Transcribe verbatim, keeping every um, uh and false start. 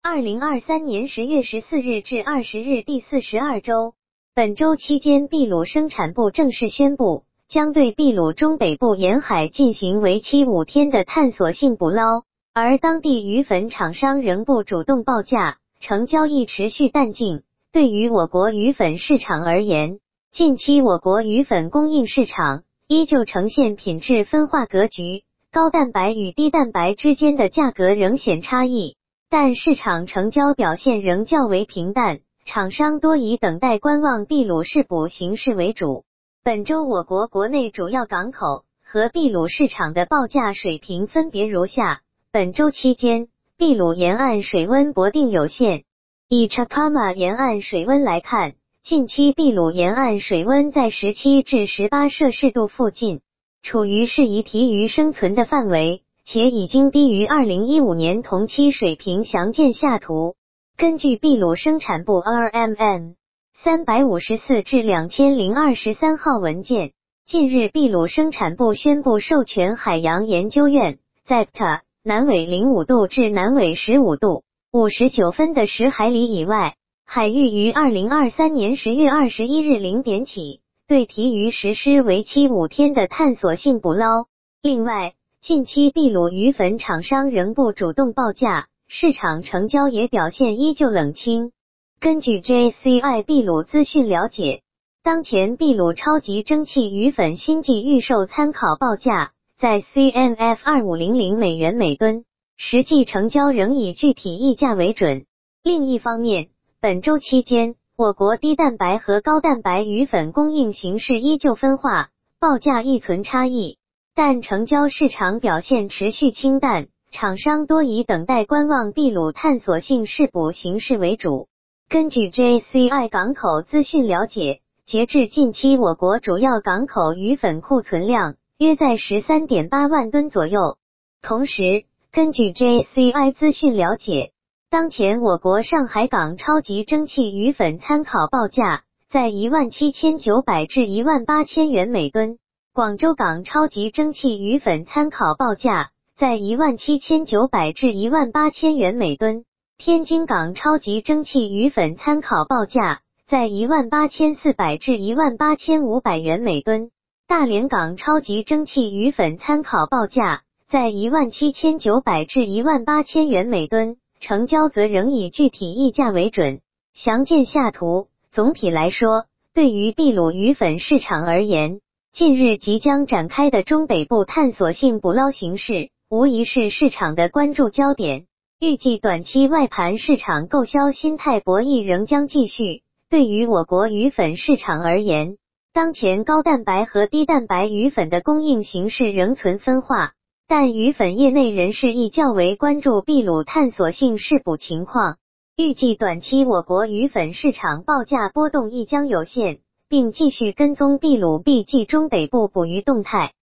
二零二三年十月十四日至二十日第四十二周，本周期间秘鲁生产部正式宣布，将对秘鲁中北部沿海进行为期五天的探索性捕捞，而当地鱼粉厂商仍不主动报价，成交易持续淡静。对于我国鱼粉市场而言，近期我国鱼粉供应市场依旧呈现品质分化格局，高蛋白与低蛋白之间的价格仍显差异，但市场成交表现仍较为平淡，厂商多以等待观望秘鲁试捕形势为主。本周我国国内主要港口和秘鲁市场的报价水平分别如下。本周期间，秘鲁沿岸水温不定有限。以 Chacama 沿岸水温来看，近期秘鲁沿岸水温在十七至十八摄氏度附近，处于适宜提鱼生存的范围，且已经低于二零一五年同期水平。详见下图。根据秘鲁生产部 R M M 三五四至两千零二十三号文件，近日秘鲁生产部宣布授权海洋研究院 Z E P T A 南纬零五度至南纬十五度五十九分的十海里以外海域于二零二三年十月二十一日零点起对提鱼实施为期五天的探索性捕捞。另外，近期秘鲁鱼粉厂商仍不主动报价，市场成交也表现依旧冷清。根据 J C I 秘鲁资讯了解，当前秘鲁超级蒸汽鱼粉新季预售参考报价在 C N F 二五零零美元每吨，实际成交仍以具体溢价为准。另一方面，本周期间，我国低蛋白和高蛋白鱼粉供应形势依旧分化，报价亦存差异，但成交市场表现持续清淡，厂商多以等待观望秘鲁探索性试捕形势为主。根据 J C I 港口资讯了解，截至近期我国主要港口鱼粉库存量约在 十三点八万吨左右。同时，根据 J C I 资讯了解，当前我国上海港超级蒸汽鱼粉参考报价在 一万七千九百至一万八千元每吨，广州港超级蒸汽鱼粉参考报价在 一万七千九百至一万八千元每吨，天津港超级蒸汽鱼粉参考报价在 一万八千四百至一万八千五百元每吨，大连港超级蒸汽鱼粉参考报价在 一万七千九百至一万八千元每吨，成交则仍以具体溢价为准。详见下图。总体来说，对于秘鲁鱼粉市场而言，近日即将展开的中北部探索性捕捞形势无疑是市场的关注焦点。预计短期外盘市场购销心态博弈仍将继续。对于我国鱼粉市场而言，当前高蛋白和低蛋白鱼粉的供应形势仍存分化，但鱼粉业内人士亦较为关注秘鲁探索性试捕情况。预计短期我国鱼粉市场报价波动亦将有限，并继续跟踪秘鲁 B 季中北部捕鱼动态。